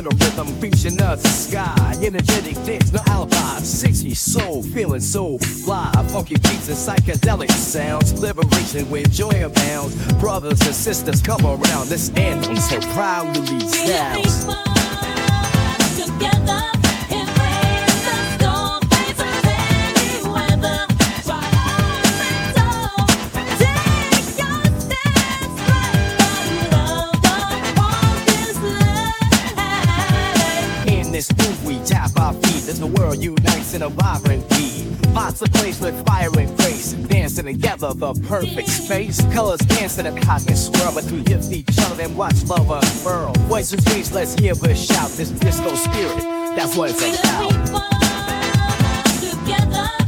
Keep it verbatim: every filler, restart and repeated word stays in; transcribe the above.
to the rhythm, reaching the sky. Energetic dance, no alibi. sixties soul, feeling so fly. Funky beats and psychedelic sounds. Liberation with joy abounds. Brothers and sisters come around. This anthem so proudly sounds. Together. We tap our feet as the world unites in a vibrant beat. Lots of place with fire and grace, dancing together the perfect space. Colors dancing and hot and swirl, but we lift each other and watch love unfurl. Voices reach, let's hear the shout. This disco spirit, that's what it's about. Together.